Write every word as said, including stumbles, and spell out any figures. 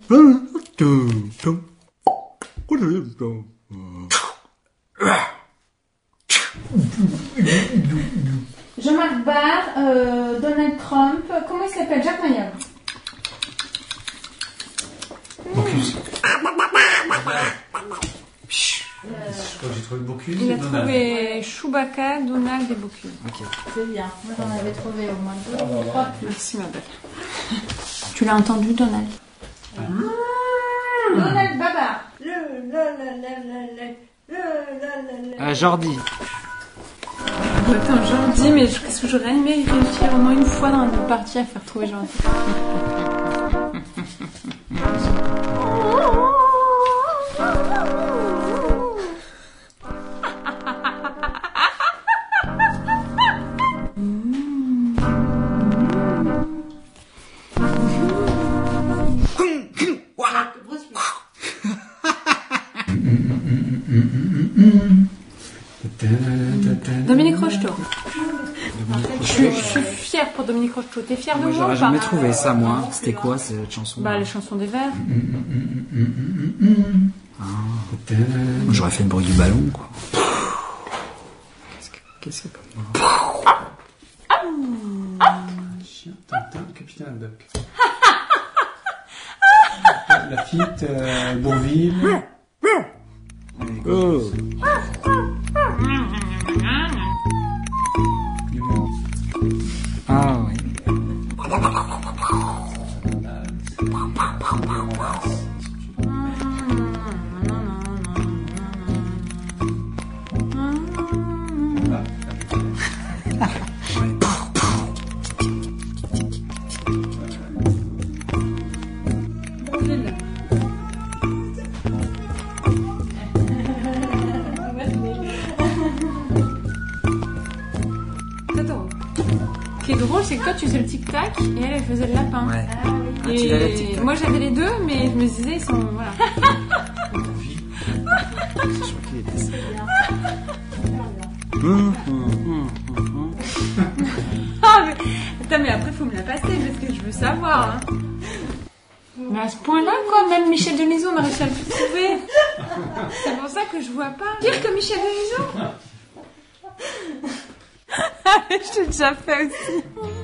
Jean-Marc Barr, euh, Donald Trump, comment il s'appelle? Jacques Mayol. Bocuse. Euh... Je crois que j'ai trouvé Bocuse. Il a Donald. trouvé Chewbacca, Donald et Bocuse. Ok. C'est bien. Moi j'en avais trouvé au moins deux ou trois plus. Merci ma belle. Tu l'as entendu, Donald? Ah. Donald Babar. Le, le, le, le, le, le, le, Ah, Jordi. Attends, Jordi, mais qu'est-ce que j'aurais aimé réussir au moins une fois dans une partie à faire trouver Jordi. Dominique Rocheteau. Je suis, je suis fière pour Dominique Rocheteau. T'es fière de moi? J'aurais ou jamais pas? trouvé ça, moi. C'était quoi cette chanson? Bah, les chansons des vers. Ah. J'aurais fait le bruit du ballon, quoi. Qu'est-ce que qu'est-ce que comme Chien, Tintin, Capitaine Haddock. Lafitte, euh, Bourville. Oh. Ah oui. Ce qui est drôle, c'est que toi tu faisais le tic-tac et elle, elle faisait le lapin. Ouais. Ah, tu Et l'avais tic-tac. moi j'avais les deux, mais je me disais, ils sont. Voilà. Je crois qu'il était ça. Hum, hum, hum, hum. Ah, mais... Attends, mais après faut me la passer parce que je veux savoir. Hein. Mais à ce point-là, quoi, même Michel Denisot m'a réussi à le trouver. C'est pour ça que je vois pas. Pire que Michel Denisot. Je t'ai déjà fait aussi.